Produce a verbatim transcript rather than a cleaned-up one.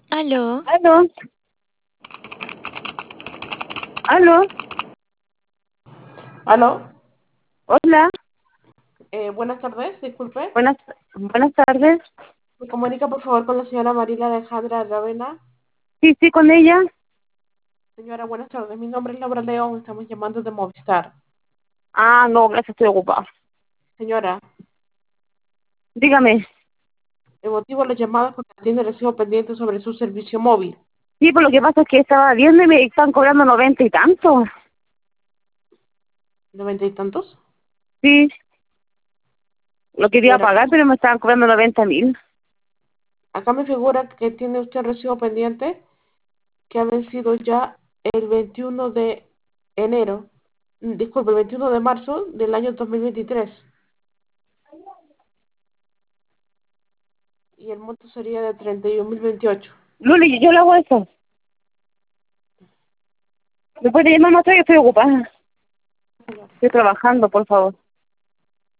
Aló, Aló, aló, Aló, hola, eh, buenas tardes, disculpe. buenas, buenas tardes. ¿Me comunica por favor con la señora Marila Alejandra Ravena? Sí, sí, con ella. Señora, buenas tardes. Mi nombre es Laura León, estamos llamando de Movistar. Ah, no, gracias, estoy ocupada. Señora, Dígame. el motivo de la llamada es porque tiene recibo pendiente sobre su servicio móvil. Sí, pues lo que pasa es que estaba viendo y me están cobrando noventa y tanto. ¿Noventa y tantos? Sí, lo quería Señora, pagar, pero me estaban cobrando noventa mil. acá me figura que tiene usted recibo pendiente que ha vencido ya el veintiuno de enero, mm, disculpe, el veintiuno de marzo del año dos mil veintitrés. Y el monto sería de treinta y un mil veintiocho. Luli, yo le hago eso. ¿Me puede llamar más tarde? Estoy ocupada. Señora. Estoy trabajando, por favor.